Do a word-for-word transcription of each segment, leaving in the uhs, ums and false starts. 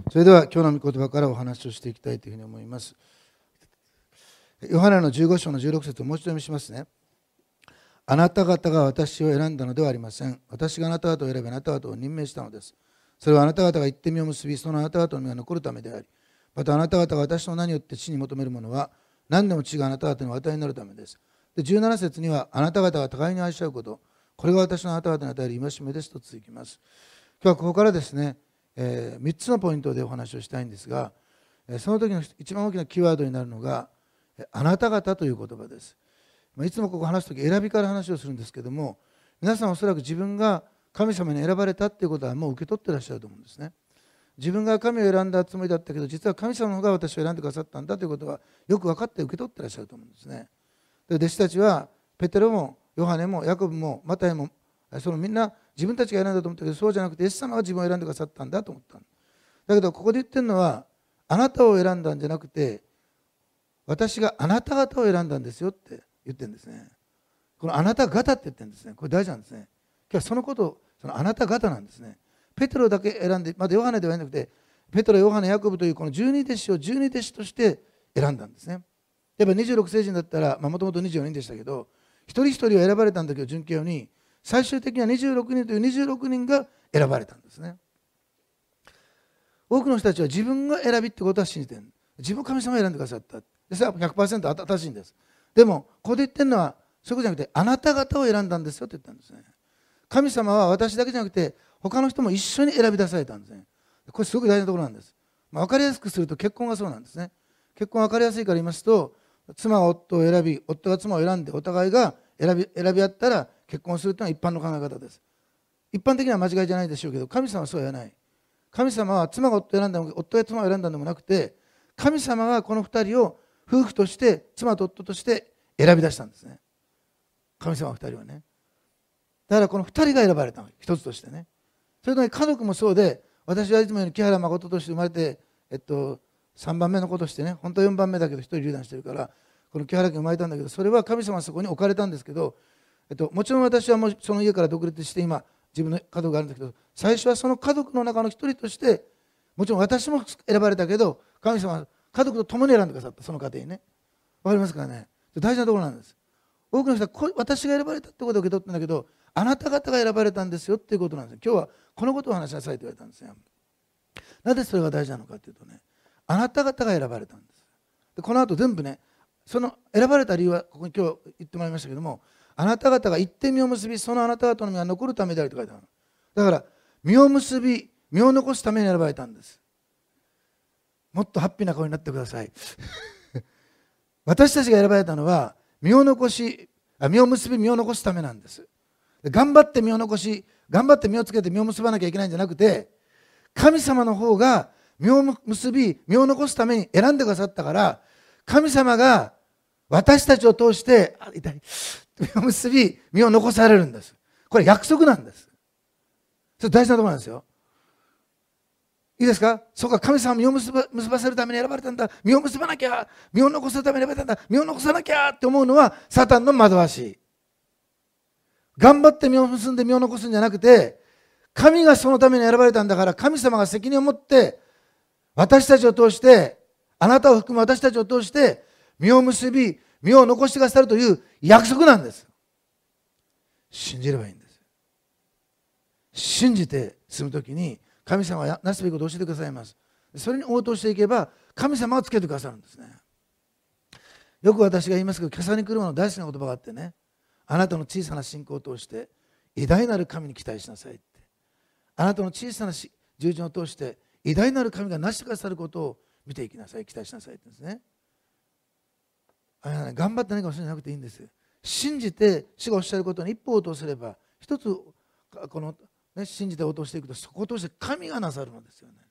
それでは今日の御言葉からお話をしていきたいというふうに思います。ヨハネのじゅうご章のじゅうろく節をもう一度読みしますね。あなた方が私を選んだのではありません。私があなた方を選び、あなた方を任命したのです。それはあなた方が言って実を結び、そのあなた方の実が残るためであり、またあなた方が私の名によって地に求めるものは、何でも地があなた方にお与えになるためです。でじゅうなな節には、あなた方が互いに愛し合うこと、これが私のあなた方に与える戒めですと続きます。今日はここからですね、えー、みっつのポイントでお話をしたいんですが、その時の一番大きなキーワードになるのが、あなた方という言葉です。いつもここ話すとき選びから話をするんですけども、皆さんおそらく自分が神様に選ばれたっていうことはもう受け取ってらっしゃると思うんですね。自分が神を選んだつもりだったけど、実は神様の方が私を選んでくださったんだということはよく分かって受け取ってらっしゃると思うんですね。で弟子たちはペテロもヨハネもヤコブもマタイもそのみんな自分たちが選んだと思ったけど、そうじゃなくてイエス様が自分を選んでくださったんだと思ったんだけど、ここで言ってるのはあなたを選んだんじゃなくて、私があなた方を選んだんですよって言ってるんですね。このあなた方って言ってるんですね。これ大事なんですね。今日はそのことを、そのあなた方なんですね。ペテロだけ選んで、まだヨハネではなくて、ペテロ、ヨハネ、ヤコブというこの十二弟子を十二弟子として選んだんですね。例えばにじゅうろく聖人だったら、もともとにじゅうよにんでしたけど、一人一人は選ばれたんだけど、順形に、最終的にはにじゅうろくにんというにじゅうろくにんが選ばれたんですね。多くの人たちは自分が選びってことは信じている。自分を神様が選んでくださった。それは ひゃくパーセント 正しいんです。でも、ここで言ってるのは、そういうことじゃなくて、あなた方を選んだんですよって言ったんですね。神様は私だけじゃなくて、他の人も一緒に選び出されたんですね。これすごく大事なところなんです。まあ、分かりやすくすると結婚がそうなんですね。結婚分かりやすいから言いますと、妻が夫を選び、夫が妻を選んで、お互いが選び、選び合ったら結婚するというのは一般の考え方です。一般的には間違いじゃないでしょうけど、神様はそうは言わない。神様は妻が夫を選んだのも、夫が妻を選んだのでもなくて、神様がこの二人を夫婦として、妻と夫として選び出したんですね。神様は二人はね。だからこの二人が選ばれたの、一つとしてね。それとね、家族もそうで、私はいつもより木原誠として生まれて、えっと、さんばんめの子としてね、本当はよんばんめだけど一人流産してるから、この木原家生まれたんだけど、それは神様はそこに置かれたんですけど、えっと、もちろん私はもうその家から独立して今、自分の家族があるんだけど、最初はその家族の中の一人として、もちろん私も選ばれたけど、神様は家族と共に選んでくださった、その家庭にね。わかりますかね。大事なところなんです。多くの人は私が選ばれたってことを受け取ってるんだけど、あなた方が選ばれたんですよっていうことなんです。今日はこのことを話しなさいと言われたんですよ。なぜそれが大事なのかというとね、あなた方が選ばれたんです。でこの後全部ね、その選ばれた理由はここに今日言ってもらいましたけども、あなた方が言って実を結び、そのあなた方の実が残るためであると書いてある。だから実を結び、実を残すために選ばれたんです。もっとハッピーな顔になってください。私たちが選ばれたのは実を残し、実を結び実を残すためなんです。頑張って実を残し、頑張って実をつけて実を結ばなきゃいけないんじゃなくて、神様の方が実を結び実を残すために選んでくださったから、神様が私たちを通してあ痛い実を結び実を残されるんです。これ約束なんです。それ大事なところなんですよ。いいですか。そうか、神様は実を結ば、結ばせるために選ばれたんだ、実を結ばなきゃ、実を残すために選ばれたんだ、実を残さなきゃって思うのはサタンの惑わしい。頑張って実を結んで実を残すんじゃなくて、神がそのために選ばれたんだから、神様が責任を持って私たちを通して、あなたを含む私たちを通して実を結び実を残してくださるという約束なんです。信じればいいんです。信じて進むときに神様はなすべきことを教えてくださいます。それに応答していけば神様がつけてくださるんですね。よく私が言いますけど、キャサリン・クルマの大好きな言葉があってね、あなたの小さな信仰を通して偉大なる神に期待しなさいって。あなたの小さな従順を通して偉大なる神がなしてくださることを見ていきなさい、期待しなさいって言うんですね。あれね、頑張って何かをするんじゃなくていいんです。信じて主がおっしゃることに一歩応答すれば、一つこの、ね、信じて応答していくと、そこを通して神がなさるのですよね。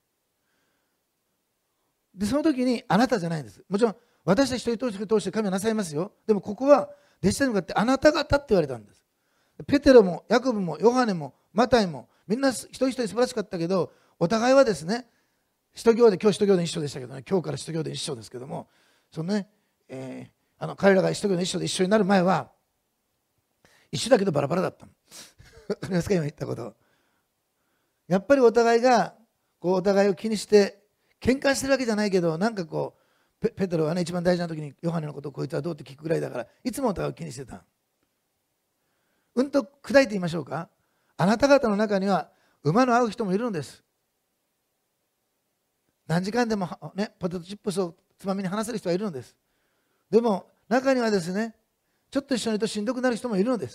でその時にあなたじゃないんです。もちろん私たち一人一人通して神はなさいますよ。でもここは弟子たちに向かってあなた方って言われたんです。ペテロもヤコブもヨハネもマタイもみんな一人一人素晴らしかったけど、お互いはですね、使徒行伝、今日使徒行伝一緒でしたけどね、今日から使徒行伝一緒ですけども、そのね、えー、あの彼らが使徒行伝一緒で一緒になる前は一緒だけどバラバラだったの。わかりますか、今言ったこと。やっぱりお互いがこうお互いを気にして喧嘩してるわけじゃないけど、なんかこう ペ, ペテロはね、一番大事な時にヨハネのことをこいつはどうって聞くぐらいだから、いつもお互いを気にしてた。うんと砕いて言いましょうか。あなた方の中には馬の合う人もいるのです。何時間でも、ね、ポテトチップスをつまみに話せる人はいるのです。でも中にはですね、ちょっと一緒にいるとしんどくなる人もいるのです。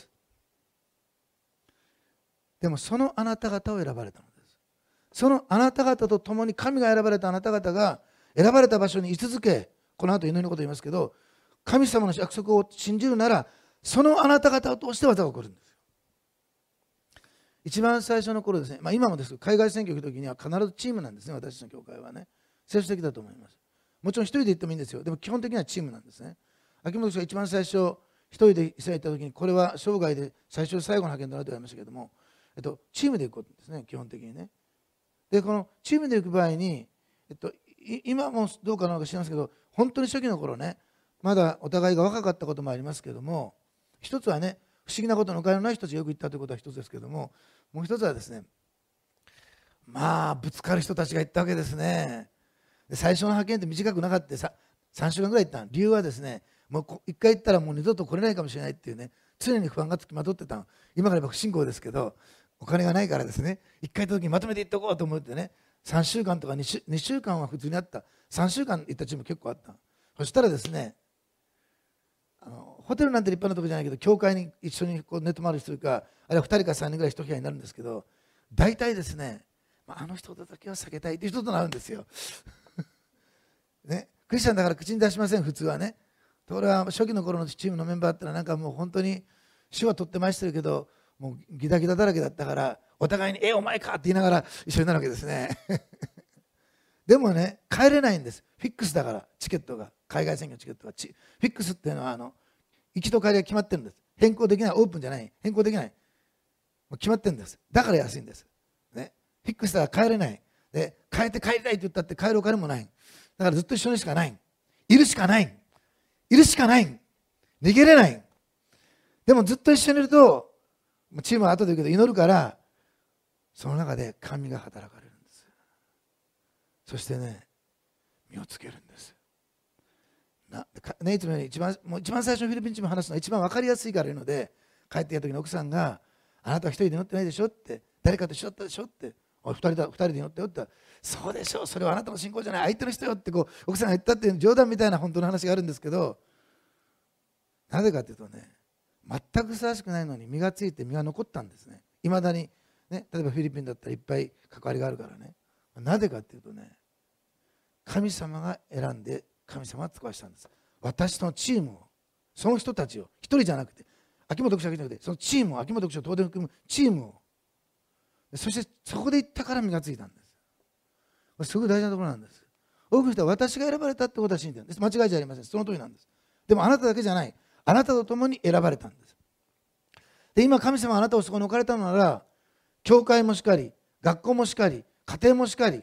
でもそのあなた方を選ばれたのです。そのあなた方と共に神が選ばれたあなた方が選ばれた場所に居続け、この後祈りのことを言いますけど、神様の約束を信じるなら、そのあなた方を通して技が起こるんです。一番最初の頃ですね、まあ、今もですけど、海外選挙の時には必ずチームなんですね。私の教会はね、接種的だと思います。もちろん一人で行ってもいいんですよ。でも基本的にはチームなんですね。秋元氏が一番最初一人でイスラエル行った時に、これは生涯で最初最後の派遣となると言われましたけども、えっと、チームで行くことですね、基本的にね。でこのチームで行く場合に、えっと、今もどうかなのか知りませんけど、本当に初期の頃ね、まだお互いが若かったこともありますけども、一つはね、不思議なことのお金のない人たちがよく言ったということは一つですけども、もう一つはですね、まあぶつかる人たちが言ったわけですね。で最初の派遣って短くなかったささんしゅうかんぐらい行った。理由はですね、もういっかい行ったらもう二度と来れないかもしれないっていうね、常に不安がつきまとってた。今から言えば不信仰ですけど、お金がないからですね、いっかい行った時にまとめて行っておこうと思ってね、さんしゅうかんとか 2, 週にしゅうかんは普通にあった。さんしゅうかん行ったチーム結構あった。そしたらですね、あのホテルなんて立派なところじゃないけど、教会に一緒にこう寝泊まりするか、あるいはふたりかさんにんぐらい一部屋になるんですけど、大体ですね、まあ、あの人だけは避けたいという人となるんですよ。ね、クリスチャンだから口に出しません、普通はね。ところが初期の頃のチームのメンバーってのはなんかもう本当に主はとってましてるけど、もうギタギタだらけだったから、お互いに「えお前か!」って言いながら一緒になるわけですね。でもね、帰れないんです。フィックスだから、チケットが、海外選挙チケットがフィックスっていうのはあの行きと帰りが決まってるんです。変更できない、オープンじゃない、変更できない、もう決まってるんです。だから安いんです、ね、フィックスだから帰れない。で帰って帰りたいって言ったって帰るお金もない。だからずっと一緒にしかない。いるしかない。いるしかない。逃げれない。でもずっと一緒にいると、チームは後で言うけど祈るから、その中で神が働かれるんです。そしてね、身をつけるんです。なね、いつもより一番、もう一番最初のフィリピンチーム話すのは一番分かりやすいから言うので、帰ってきた時に奥さんが「あなたは一人で祈ってないでしょ」って、誰かと一緒だったでしょって、おい二人だ、二人で祈ったよって、そうでしょ、それはあなたの信仰じゃない、相手の人よってこう奥さんが言ったっていう冗談みたいな本当の話があるんですけど、なぜかというとね、全くふさわしくないのに実がついて実が残ったんですね。いまだに、ね、例えばフィリピンだったらいっぱい関わりがあるからね。なぜかというとね、神様が選んで神様が使わしたんです。私のチームを、その人たちを、一人じゃなくて、秋元牧師だけじゃなくて、そのチームを、秋元牧師を東電を組むチームを、そしてそこで行ったから実がついたんです。これすごい大事なところなんです。多くの人は私が選ばれたってことは信じてるんです。間違いじゃありません。その通りなんです。でもあなただけじゃない。あなたと共に選ばれたんです。で、今神様はあなたをそこに置かれたのなら、教会もしかり、学校もしかり、家庭もしかり、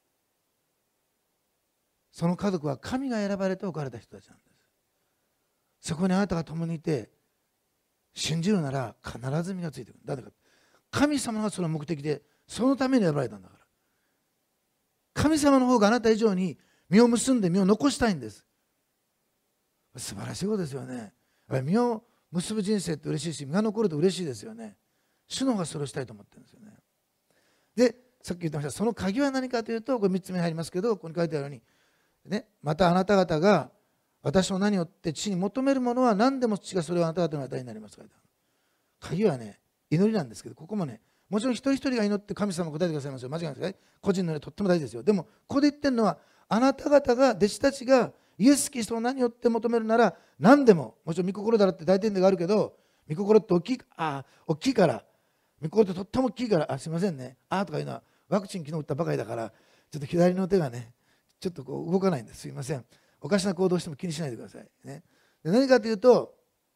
その家族は神が選ばれて置かれた人たちなんです。そこにあなたが共にいて信じるなら必ず実がついてくる。だって神様がその目的でそのために選ばれたんだから。神様の方があなた以上に実を結んで実を残したいんです。素晴らしいことですよね。実を結ぶ人生って嬉しいし、実が残ると嬉しいですよね。主の方がそれをしたいと思ってるんですよね。で、さっき言ってました、その鍵は何かというと、これみっつめに入りますけど、ここに書いてあるように、ね、またあなた方が私の名によって父に求めるものは何でも父がそれをあなた方の与えになりますから。鍵はね、祈りなんですけど、ここもね、もちろん一人一人が祈って神様が答えてくださいますよ。間違いないですね。個人のね、とっても大事ですよ。でも、ここで言ってるのは、あなた方が、弟子たちがイエス・キリストの名によって求めるなら、何でも、もちろん御心だろって大前提があるけど、御心って大きい、あ大きいから、御心ってとっても大きいから、あ、すいませんね、あとかいうのは、ワクチン昨日打ったばかりだから、ちょっと左の手がね、ちょっとこう動かないんです。すいません。おかしな行動しても気にしないでください。ね、で何かというと、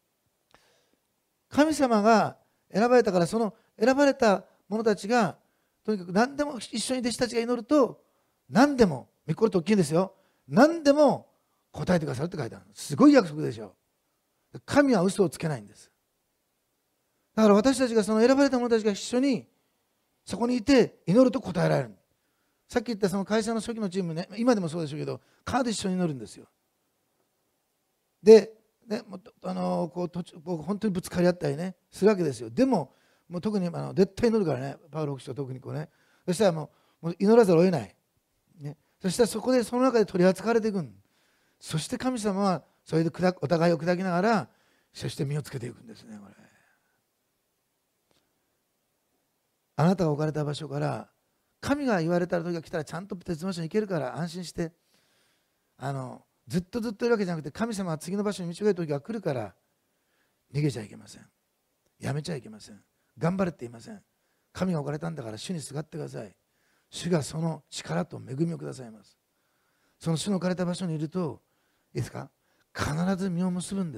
神様が選ばれたから、その選ばれた者たちが、とにかく何でも一緒に弟子たちが祈ると、何でも、御心って大きいんですよ。何でも答えてくださるって書いてある。すごい約束でしょ。神は嘘をつけないんです。だから私たちがその選ばれた者たちが一緒にそこにいて祈ると答えられる。 さっき言ったその会社の初期のチームね、今でもそうでしょうけど、カード一緒に乗るんですよ。で、ね、もうあのこう途中こう本当にぶつかり合ったりねするわけですよ。でも、もう特にあの絶対乗るからね、パウロ牧師は特にこうね。そしたらもう、もう祈らざるを得ない、ね。そしたらそこでその中で取り扱われていくん。そして神様はそれで砕くお互いを砕きながら、そして身をつけていくんですね。これあなたが置かれた場所から、神が言われた時が来たらちゃんと別の場所に行けるから安心して、あのずっとずっといるわけじゃなくて、神様は次の場所に導ける時が来るから、逃げちゃいけません。やめちゃいけません。頑張れって言いません。神が置かれたんだから主にすがってください。主がその力と恵みをくださいます。その主の置かれた場所にいると、いいですか、必ず実を結ぶんです。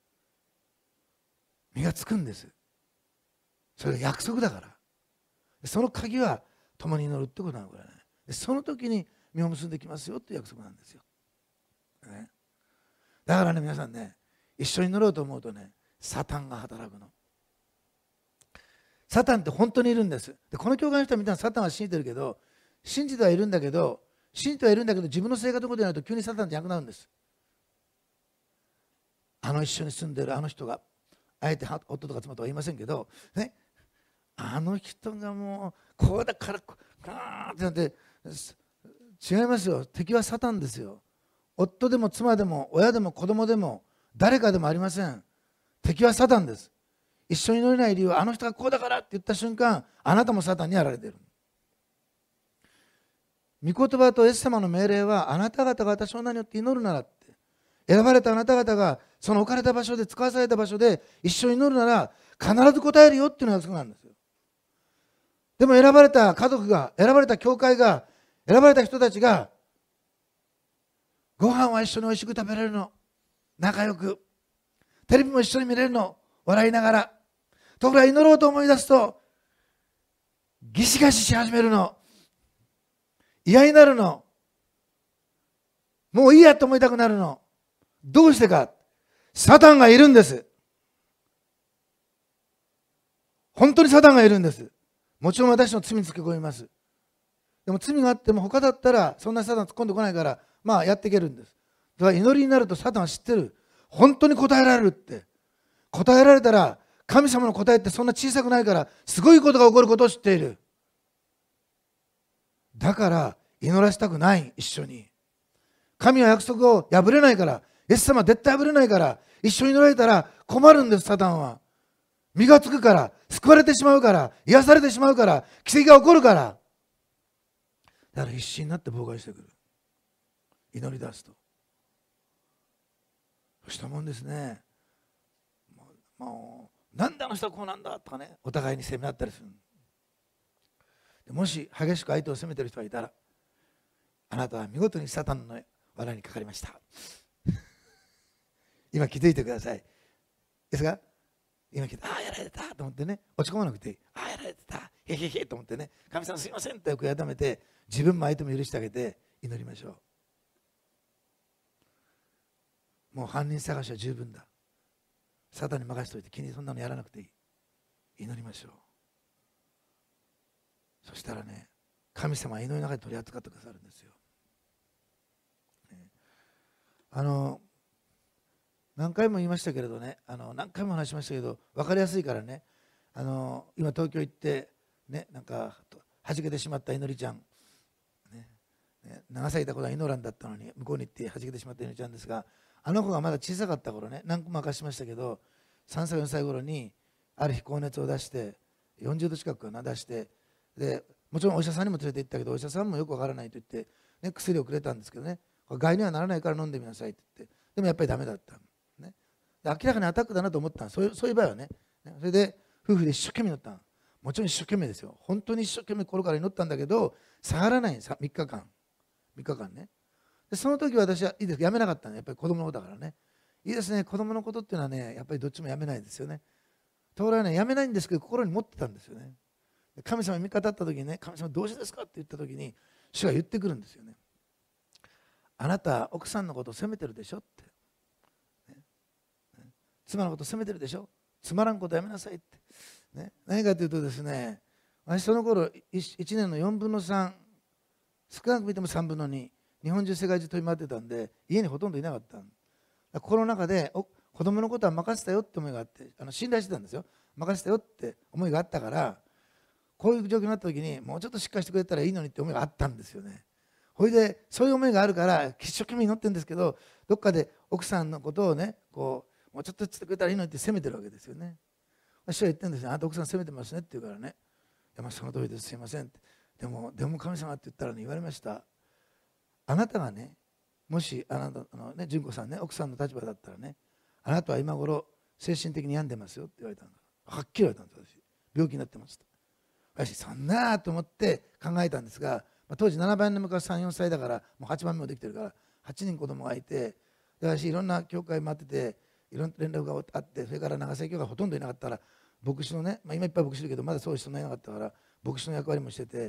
実がつくんです。それが約束だから。その鍵は共に祈るってことなの、これね。その時に実を結んできますよっていう約束なんですよ、ね。だからね、皆さんね、一緒に祈ろうと思うとね、サタンが働くの。サタンって本当にいるんです。で、この教会の人はみんなサタンは信じてるけど、信じてはいるんだけど、信じてはいるんだけど、自分の生活のことになると急にサタンってなくなるんです。あの一緒に住んでるあの人が、あえて夫とか妻とは言いませんけど、ね、あの人がもうこうだからガーってなって、違いますよ。敵はサタンですよ。夫でも妻でも親でも子供でも誰かでもありません。敵はサタンです。一緒に乗れない理由は、あの人がこうだからって言った瞬間、あなたもサタンにやられている。御言葉とイエス様の命令は、あなた方が私の名によって祈るならって、選ばれたあなた方がその置かれた場所で、使わされた場所で一緒に祈るなら必ず答えるよっていうのが約束なんですよ。でも選ばれた家族が、選ばれた教会が、選ばれた人たちが、ご飯は一緒においしく食べれるの、仲良く、テレビも一緒に見れるの、笑いながら、ところが祈ろうと思い出すとギシガシし始めるの、嫌になるの、もういいやと思いたくなるの。どうしてか、サタンがいるんです。本当にサタンがいるんです。もちろん私の罪につけ込みます。でも罪があっても他だったらそんなサタン突っ込んでこないから、まあやっていけるんです。だから祈りになるとサタンは知ってる。本当に答えられるって。答えられたら、神様の答えってそんな小さくないから、すごいことが起こることを知っている。だから祈らせたくない。一緒に神は約束を破れないから、イエス様は絶対破れないから、一緒に祈られたら困るんです。サタンは身がつくから、救われてしまうから、癒されてしまうから、奇跡が起こるから。だから必死になって妨害してくる。祈り出すとそうしたもんですね。もうなんであの人はこうなんだとかね、お互いに責め合ったりする。もし激しく相手を責めている人がいたら、あなたは見事にサタンの罠にかかりました。今気づいてください。ですが、今聞いて、ああやられたと思ってね、落ち込まなくていい。ああやられてた、へへへと思ってね、神様すいませんとよく改めて、自分も相手も許してあげて祈りましょう。もう犯人探しは十分だ。サタンに任せておいて、気にそんなのやらなくていい。祈りましょう。そしたらね、神様は祈りの中で取り扱ってくださるんですよ。ね、あの何回も言いましたけれどね、あの何回も話しましたけど、分かりやすいからね、あの今東京行ってね、なんかはじけてしまった祈りちゃん、ねね、長崎いたことは祈らんだったのに向こうに行ってはじけてしまった祈りちゃんですが、あの子がまだ小さかった頃ね、何個も明かしましたけど、さんさいよんさい頃にある日高熱を出して、よんじゅうど近くかな出して、でもちろんお医者さんにも連れて行ったけど、お医者さんもよくわからないと言って、ね、薬をくれたんですけどね、害にはならないから飲んでみなさいって言って、でもやっぱりダメだった、ね、で明らかにアタックだなと思ったそういう、そういう場合はね、それで夫婦で一生懸命祈ったもちろん一生懸命ですよ。本当に一生懸命心から祈ったんだけど、下がらないんです。みっかかんみっかかんね。でその時私はいいです、やめなかったね。やっぱり子供のことだからね。いいですね、子供のことっていうのはね、やっぱりどっちもやめないですよね。ところがね、やめないんですけど心に持ってたんですよね。神様に味方だった時にね、神様どうしてですかって言った時に主が言ってくるんですよね。あなた奥さんのことを責めてるでしょって、ねね、妻のことを責めてるでしょ、つまらんことやめなさいって、ね、何かというとですね、私その頃いちねんのよんぶんのさん少なく見てもさんぶんのに、日本中世界中飛び回ってたんで家にほとんどいなかったんだ。コロナ禍でお子供のことは任せたよって思いがあって、あの信頼してたんですよ。任せたよって思いがあったから、こういう状況になった時にもうちょっとしっかりしてくれたらいいのにって思いがあったんですよね。ほいでそういう思いがあるから一生懸命祈ってるんですけど、どっかで奥さんのことをね、こうもうちょっとしてくれたらいいのにって責めてるわけですよね。私は言ってるんですよ。あなた奥さん責めてますねって言うからね、いやまあその通りです、すいませんって。でもでも神様って言ったらね、言われました。あなたがね、もしあなたのね、純子さんね、奥さんの立場だったらね、あなたは今頃精神的に病んでますよって言われたんだ。はっきり言われたんです。私病気になってますと。私そんなと思って考えたんですが、まあ、当時ななばんの昔さん、よんさいだから、もうはちばんめもできてるからはちにん子供がいて、で私いろんな教会回ってて、いろんな連絡があって、それから長崎教会ほとんどいなかったら牧師のね、まあ、今いっぱい牧師いるけどまだそういう人もいなかったから牧師の役割もしてて、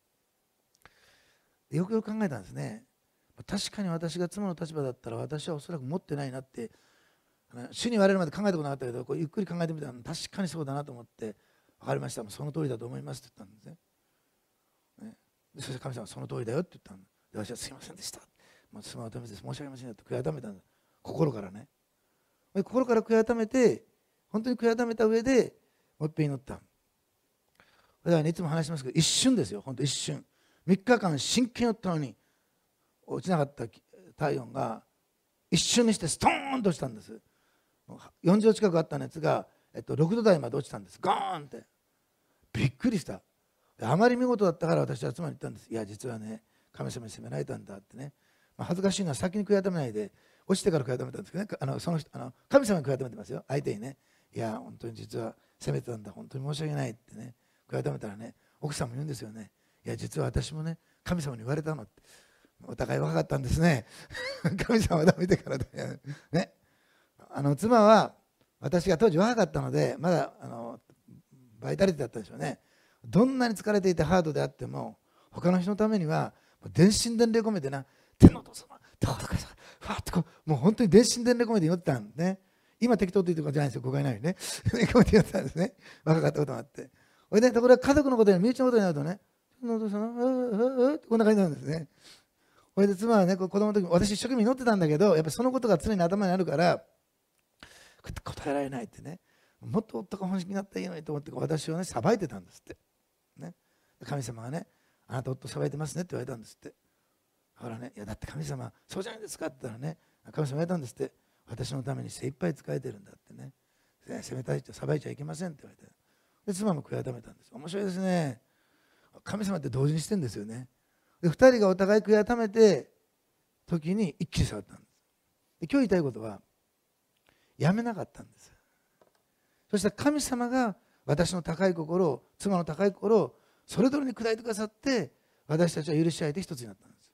よくよく考えたんですね。確かに私が妻の立場だったら私はおそらく持ってないなって、主に言われるまで考えたことなかったけど、こうゆっくり考えてみたら確かにそうだなと思って、分かりました、その通りだと思いますって言ったんですね。ね、でそして神様はその通りだよって言ったんで、私はすいませんでした、もう妻を止めて申し訳ありませんよって悔い改めたんです、心からね。で心から悔い改めて、本当に悔い改めた上でもう一遍祈った。だから、ね、いつも話しますけど一瞬ですよ、本当一瞬。みっかかん真剣に祈ったのに落ちなかった体温が一瞬にしてストーンと落ちたんです。よんじゅうど近くあった熱が、えっと、ろくど台まで落ちたんです。ゴーンってびっくりした。あまり見事だったから私は妻に言ったんです。いや実はね、神様に責められたんだってね。まあ、恥ずかしいのは先に悔い改めないで落ちてから悔い改めたんですけどね。あのその人あの神様に悔い改めてますよ、相手にね。いや本当に実は責めてたんだ、本当に申し訳ないってね、悔い改めたらね、奥さんも言うんですよね。いや実は私もね、神様に言われたのって。お互い若かったんですね。神様は見てからだよ、ね。あの妻は私が当時若かったのでまだあのバイタリティだったでしょうね。どんなに疲れていてハードであっても他の人のためには全身全霊込めてな、天のお父様どうとかさ、ふわっとこうもう本当に全身全霊込めて祈ってたんですね。今適当というところじゃないですよ、誤解ないようにね。込めて祈ってたんですね、若かったこともあって。それでところが家族のことや身内のことになるとね、天のお父様ううこんな感じなんですね。それで妻はね、子供の時私一生懸命祈ってたんだけど、やっぱりそのことが常に頭にあるから答えられないってね、もっと夫が本気になったらいいのにと思って私をね裁いてたんですって、ね、神様がね、あなた夫裁いてますねって言われたんですって。だからね、いやだって神様そうじゃないですかって言ったらね、神様言われたんですって。私のために精一杯仕えてるんだってね、責めたい人裁いちゃいけませんって言われて、で妻も悔い改めたんです。面白いですね、神様って同時にしてるんですよね。でふたりがお互い悔い改めて時に一気に下がったんです。で今日言いたいことはやめなかったんです。そして神様が私の高い心、妻の高い心をそれぞれに砕いてくださって、私たちは許し合えて一つになったんです。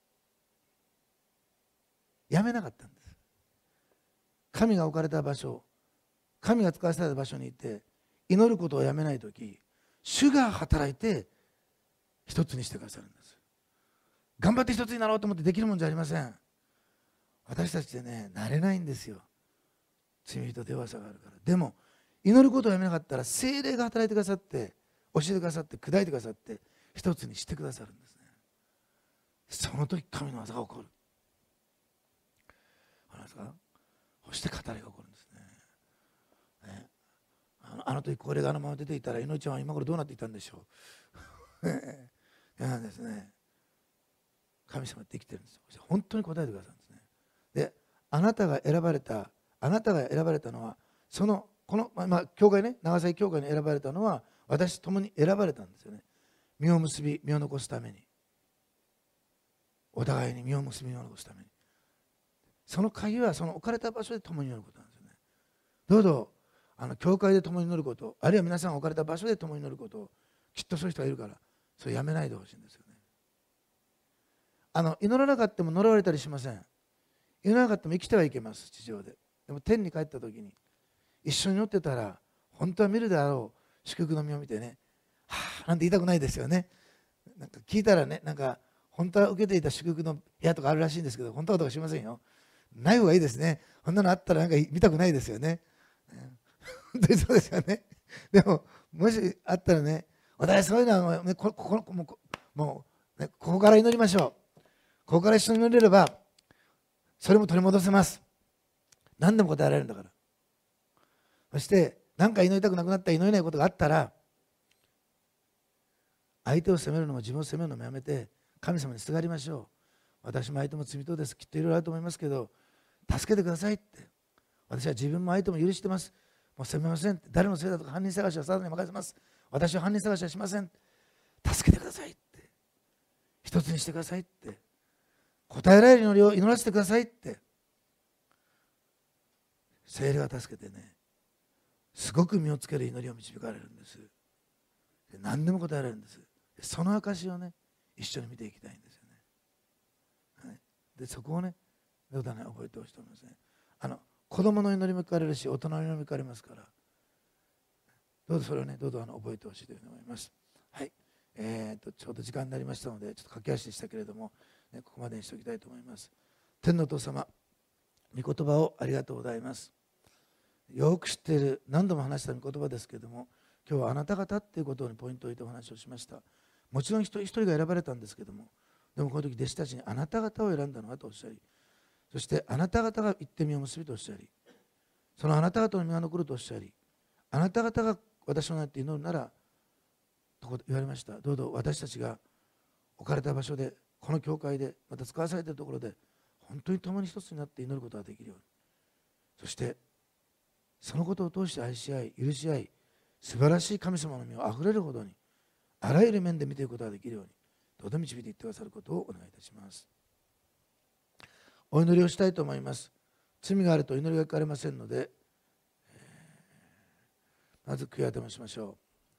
やめなかったんです。神が置かれた場所、神が使わせた場所にいて祈ることをやめないとき、主が働いて一つにしてくださるんです。頑張って一つになろうと思ってできるもんじゃありません。私たちでね、なれないんですよ、罪人と弱さがあるから。でも祈ることをやめなかったら聖霊が働いてくださって、教えてくださって、砕いてくださって一つにしてくださるんですね。その時神の技が起こる。そして語りが起こるんですね。ね、あのあの時これがあのまま出ていたら命は今頃どうなっていたんでしょう。なんですね。神様って生きてるんですよ。本当に答えてくださるんですね。で、あなたが選ばれた、あなたが選ばれたのは、その、この、まあ、教会ね、長崎教会に選ばれたのは、私と共に選ばれたんですよね。実を結び、実を残すために。お互いに実を結び、実を残すために。その鍵は、その置かれた場所で共に祈ることなんですよね。どうぞ、あの、教会で共に祈ること、あるいは皆さんが置かれた場所で共に祈ることを、きっとそういう人がいるから、それやめないでほしいんですよね。あの祈らなかったも呪われたりしません。祈らなかったも生きてはいけます、地上で。でも天に帰った時に一緒に祈ってたら、本当は見るであろう祝福の実を見てね、はあなんて言いたくないですよね。なんか聞いたらね、なんか本当は受けていた祝福の部屋とかあるらしいんですけど、本当はとかしませんよ。ない方がいいですね。こんなのあったらなんか見たくないですよね。本当にそうですよね。でももしあったらね、私そういうのはね、ここもうもうね、ここから祈りましょう。ここから一緒に祈れればそれも取り戻せます。何でも答えられるんだから。そして何か祈りたくなくなった祈れないことがあったら、相手を責めるのも自分を責めるのもやめて神様にすがりましょう。私も相手も罪人です。きっといろいろあると思いますけど助けてくださいって。私は自分も相手も許してます。もう責めませんって。誰のせいだとか犯人探しはサタンに任せます。私は犯人探しはしません。助けてくださいって。一つにしてくださいって。答えられる祈りを祈らせてくださいって。聖霊が助けてね、すごく身をつける祈りを導かれるんです。で何でも答えられるんです。その証をね一緒に見ていきたいんですよね。はい、でそこをねどうだね覚えてほしいと思いますね。あの子供の祈りも聞かれるし大人の祈りも聞かれますから、どうぞそれをねどうぞあの覚えてほしいというふうに思います。はい、えー、とちょうど時間になりましたのでちょっと駆け足でしたけれども、ね、ここまでにしておきたいと思います。天のお父様、御言葉をありがとうございます。よく知っている何度も話した御言葉ですけれども、今日はあなた方っていうことにポイントを置いてお話をしました。もちろん一人一人が選ばれたんですけども、でもこの時弟子たちにあなた方を選んだのはとおっしゃり、そしてあなた方が言ってみを結びとおっしゃり、そのあなた方の身が残るとおっしゃり、あなた方が私の名って祈るならと言われました。どうぞ私たちが置かれた場所で、この教会で、また使わされているところで本当に共に一つになって祈ることができるように、そしてそのことを通して愛し合い許し合い、素晴らしい神様の身をあふれるほどにあらゆる面で見ていくことができるようにどうぞ導いていってくださることをお願いいたします。お祈りをしたいと思います。罪があると祈りが聞かれませんので、まず悔い改めしましょう。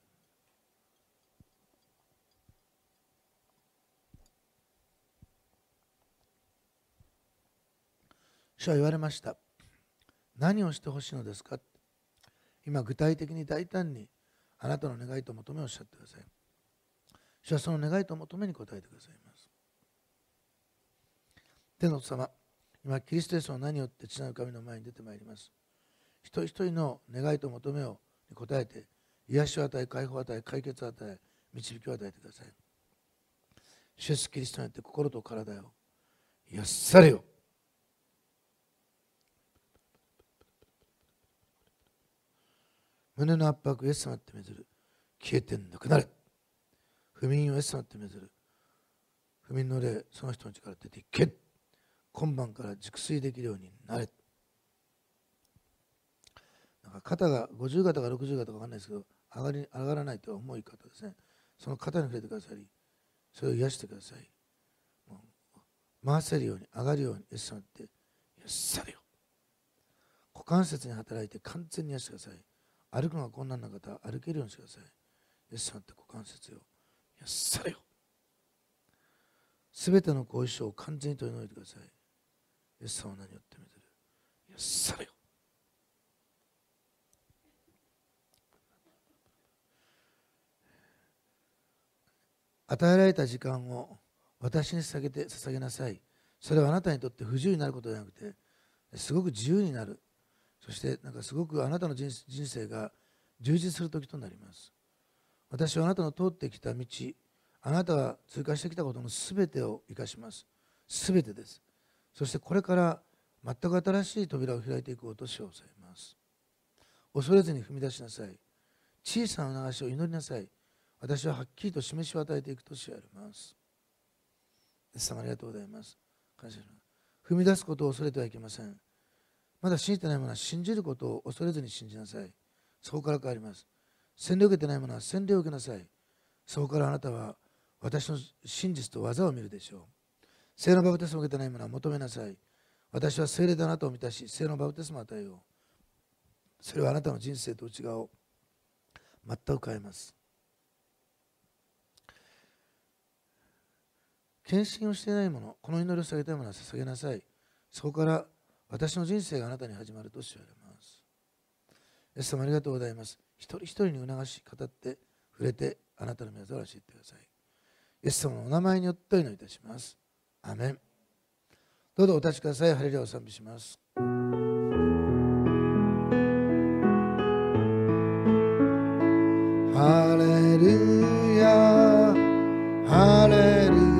主は言われました。何をしてほしいのですか。今具体的に大胆にあなたの願いと求めをおっしゃってください。主はその願いと求めに応えてくださいます。天のお父様、今キリストイエスの名によって父なる神の前に出てまいります。一人一人の願いと求めを応えて、癒しを与え、解放を与え、解決を与え、導きを与えてください。主イエスキリストによって心と体を癒されよ。胸の圧迫、イエス様ってめずる。消えてなくなれ。不眠をイエス様ってめずる。不眠の霊、その人の力出ていけ。今晩から熟睡できるようになれ。なんか肩がごじゅう肩かろくじゅう肩か分かんないですけど、上がり上がらないとは重い方ですね。その肩に触れてくださり、それを癒してください。もう回せるように、上がるように、イエス様って癒されよ。股関節に働いて完全に癒してください。歩くのが困難な方、歩けるようにしてください。イエス様って股関節を癒されよ。すべての後遺症を完全に取り除いてください。イエス様の名によってめずる。癒されよ。与えられた時間を私に捧げて捧げなさい。それはあなたにとって不自由になることではなくて、すごく自由になる。そしてなんかすごくあなたの人生が充実する時となります。私はあなたの通ってきた道、あなたが通過してきたことのすべてを生かします。すべてです。そしてこれから全く新しい扉を開いていくことを主を抑えます。恐れずに踏み出しなさい。小さな流しを祈りなさい。私ははっきりと示しを与えていくと主は言われます。イエス様ありがとうございます。感謝します。踏み出すことを恐れてはいけません。まだ信じてないものは信じることを恐れずに信じなさい。そこから変わります。洗礼を受けてないものは洗礼を受けなさい。そこからあなたは私の真実と技を見るでしょう。聖のバプテスマを受けてないものは求めなさい。私は聖霊であなたを満たし、聖のバプテスマを与えよう。それはあなたの人生と内側を全く変えます。献身をしていないもの、この祈りを捧げたいものは捧げなさい。そこから私の人生があなたに始まると言われます。イエス様ありがとうございます。一人一人に促し、語って、触れて、あなたの御業を教えてください。イエス様のお名前によってお祈りいたします。アメン。どうぞお立ちください。ハレルヤを賛美します。ハレルヤ、ハレルヤ。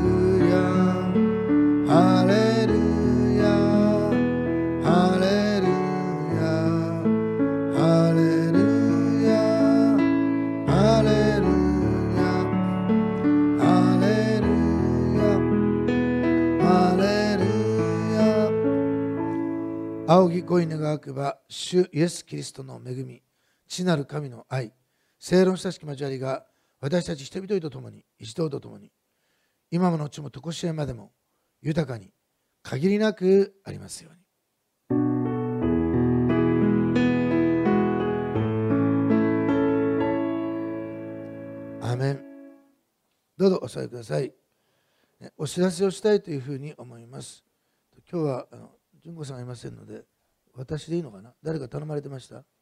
仰ぎ恋願わくば、主イエス・キリストの恵み、父なる神の愛、聖霊の親しき交わりが私たち人々と共に、一同と共に、今ものちも常しえまでも豊かに限りなくありますように。アーメン。どうぞお座りください。お知らせをしたいというふうに思います。今日はあの純子さんがいませんので、私でいいのかな？誰か頼まれてました？